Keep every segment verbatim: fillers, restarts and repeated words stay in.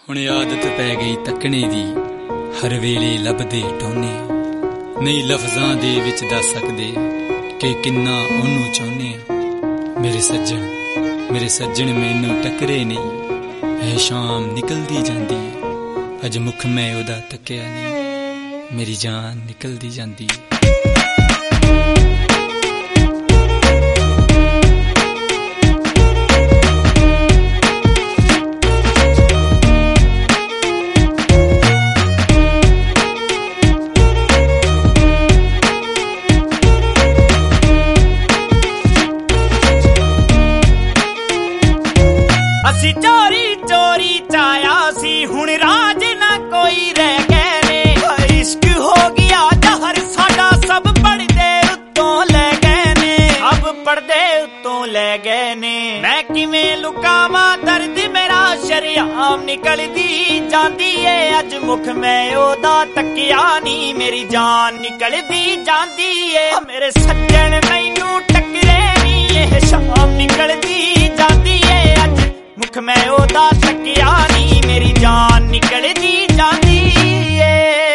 ਹੁਣ ਆਦਤ ਪੈ ਗਈ ਤੱਕਣੇ ਦੀ, ਹਰ ਵੇਲੇ ਲੱਭਦੇ ਟੋਨੇ। ਨਹੀਂ ਲਫ਼ਜ਼ਾਂ ਦੇ ਵਿੱਚ ਦੱਸ ਸਕਦੇ ਕਿ ਕਿੰਨਾ ਉਹਨੂੰ ਚਾਹੁੰਦੇ ਆ। ਮੇਰੇ ਸੱਜਣ ਮੇਰੇ ਸੱਜਣ ਮੈਨੂੰ ਟੱਕਰੇ ਨਹੀਂ, ਇਹ ਸ਼ਾਮ ਨਿਕਲਦੀ ਜਾਂਦੀ ਹੈ, ਅੱਜ ਮੁੱਖ ਮੈਂ ਉਹਦਾ ਤੱਕਿਆ ਨਹੀਂ, ਮੇਰੀ ਜਾਨ ਨਿਕਲਦੀ ਜਾਂਦੀ ਹੈ। ਅਸੀਂ ਚੋਰੀ ਚੋਰੀ ਚਾਇਆ ਸੀ, ਹੁਣ ਰਾਜ ਨਾ ਕੋਈ ਰਹਿ ਗਏ ਨੇ। ਇਸ਼ਕ ਹੋ ਗਿਆ ਜ਼ਹਰ ਸਾਡਾ, ਸਭ ਪੜਦੇ ਉੱਤੋਂ ਲੈ ਗਏ ਨੇ, ਸਭ ਪੜਦੇ ਉੱਤੋਂ ਲੈ ਗਏ ਨੇ। ਮੈਂ ਕਿਵੇਂ ਲੁਕਾਵਾਂ ਦਰਦ ਮੇਰਾ, ਸ਼ਰੇਆਮ ਨਿਕਲਦੀ ਜਾਂਦੀ ਏ, ਅੱਜ ਮੁੱਖ ਮੈਂ ਉਹਦਾ ਤੱਕਿਆ ਨਹੀਂ, ਮੇਰੀ ਜਾਨ ਨਿਕਲਦੀ ਜਾਂਦੀ ਏ। ਮੇਰੇ ਸੱਜਣ ਮੈਨੂੰ ਟੱਕਰੇ ਨਹੀਂ, ਇਹ ਸ਼ਾਮ ਨਿਕਲਦੀ ਜਾਂਦੀ ਏ, ਅੱਜ ਮੁੱਖ ਮੈਂ ਉਹਦਾ ਤੱਕਿਆ ਨਹੀਂ, ਮੇਰੀ ਜਾਨ ਨਿਕਲਦੀ ਜਾਂਦੀ ਏ।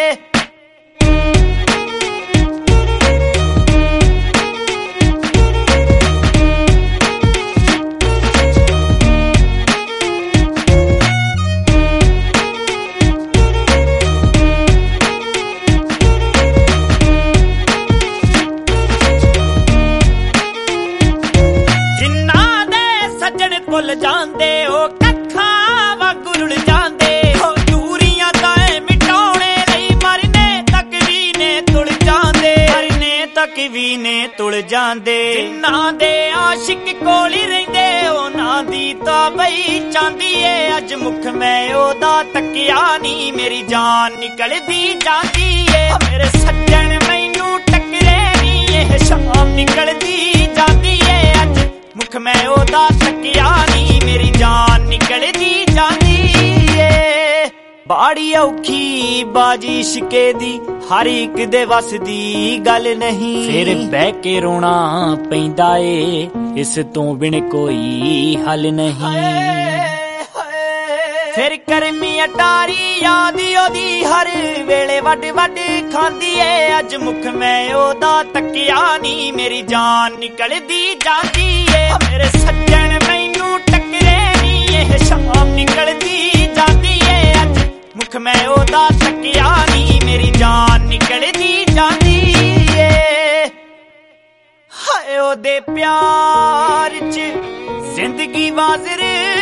ਜਿਨ੍ਹਾਂ ਦੇ ਸੱਜਣ ਭੁੱਲ ਜਾਂਦੇ ਉਹ ਕੱਖਾਂ ਵਾਂਗੂ ਰੁੜ ਜਾਂਦੇ, ਉਹ ਦੂਰੀਆਂ ਤਾਂ ਮਿਟਾਉਣੇ ਲਈ ਮਰਨੇ ਤੱਕ ਵੀ ਨੇ ਤੁਲ ਜਾਂਦੇ, ਮਰਨੇ ਤੱਕ ਵੀ ਨੇ ਤੁਲ ਜਾਂਦੇ। ਜਿਨ੍ਹਾਂ ਦੇ ਆਸ਼ਿਕ ਕੋਲ ਹੀ ਰਹਿੰਦੇ ਉਹਨਾਂ ਦੀ ਤਾਂ ਬਈ ਚਾਂਦੀ ਏ, ਅੱਜ ਮੁੱਖ ਮੈਂ ਉਹਦਾ ਤੱਕਿਆ ਨਹੀਂ, ਮੇਰੀ ਜਾਨ ਨਿਕਲਦੀ ਜਾਂਦੀ ਏ। ਮੇਰੇ ਸੱਜਣ ਮੈਨੂੰ ਟੱਕਰੇ ਨਹੀਂ, ਇਹ ਸ਼ਾਮ ਨਿਕਲਦੀ ਜਾਂਦੀ ਏ, ਅੱਜ ਮੁੱਖ ਮੈਂ ਉਹਦਾ ਤੱਕਿਆ ਨਹੀਂ, ਮੇਰੀ ਜਾਨ ਨਿਕਲਦੀ ਜਾਂਦੀ ਏ। ਬਾੜੀ ਔਖੀ ਬਾਜੀ ਇਸ਼ਕੇ ਦੀ, ਹਰ ਇੱਕ ਦੇ ਵੱਸ ਦੀ ਗੱਲ ਨਹੀਂ, ਫਿਰ ਬਹਿ ਕੇ ਰੋਣਾ ਪੈਂਦਾ ਏ, ਇਸ ਤੋਂ ਬਿਨ ਕੋਈ ਹੱਲ ਨਹੀਂ। ਫਿਰ ਕਰਮੀ ਅਟਾਰੀ ਯਾਦ ਉਹਦੀ ਹਰ ਵੇਲੇ ਵੱਡ ਵੱਡ ਖਾਂਦੀ ਏ, ਅੱਜ ਮੁੱਖ ਮੈਂ ਉਹਦਾ ਤੱਕਿਆ ਨਹੀਂ, ਮੇਰੀ ਜਾਨ ਨਿਕਲਦੀ ਜਾਂਦੀ ਏ। ਮੇਰੇ ਸੱਜਣ ਮੈਨੂੰ ਟੱਕਰੇ ਨਹੀਂ, ਇਹ ਸ਼ਾਮ ਨਿਕਲਦੀ ਜਾਂਦੀ ਏ, ਅੱਜ ਮੁੱਖ ਮੈਂ ਉਹਦਾ ਤੱਕਿਆ ਨਹੀਂ, ਮੇਰੀ ਜਾਨ ਨਿਕਲਦੀ ਜਾਂਦੀ ਏ। ਹਾਏ ਉਹਦੇ ਪਿਆਰ 'ਚ ਜ਼ਿੰਦਗੀ ਵਾਜ਼ਰ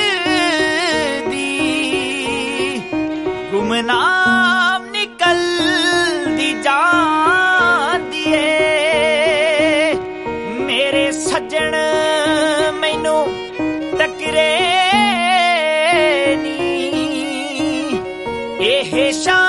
ਗੁਮਨਾਮ ਨਿਕਲਦੀ ਜਾਂਦੀ ਏ। ਮੇਰੇ ਸੱਜਣ ਮੈਨੂੰ ਟੱਕਰੇ ਨਹੀਂ, ਇਹ ਸ਼ਾਮ